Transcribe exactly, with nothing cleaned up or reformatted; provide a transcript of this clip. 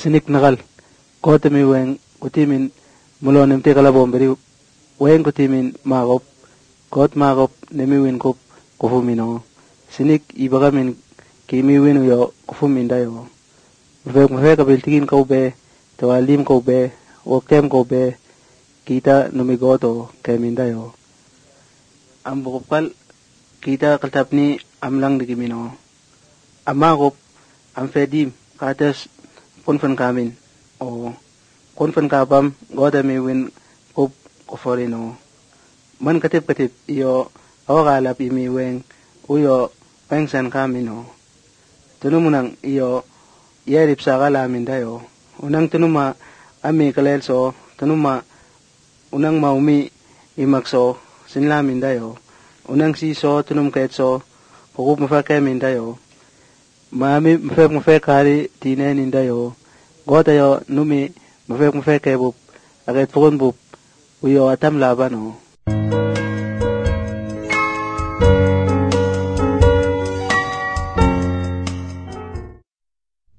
sinik nakal ko temi weng kutimin mulonem te kala bomberi weng kutimin magop kot magop nemi win kop kofumino sinik ibagamin kimi win yo kofuminda yo vek vek abiltigin ko be tawalim ko be wokem ko be kita numigoto keminda yo ambokopal kita kaltapni amlang digimino amagop am fedim kates konfen kamin o konfen kabam goda mi win kop koforino man katip katip iyo awakalap imi weng uyo pengsan kamino tunumunang iyo yerip sa kalamin dayo unang tunuma ami kalelso tunuma unang maumi imakso sinlamin dayo unang siso tunum ketso kukup mafakemin dayo mami mafek mafek hari tinenin dayo gotayo numi mafek mafek kebup aket pukun bup uyo atam labano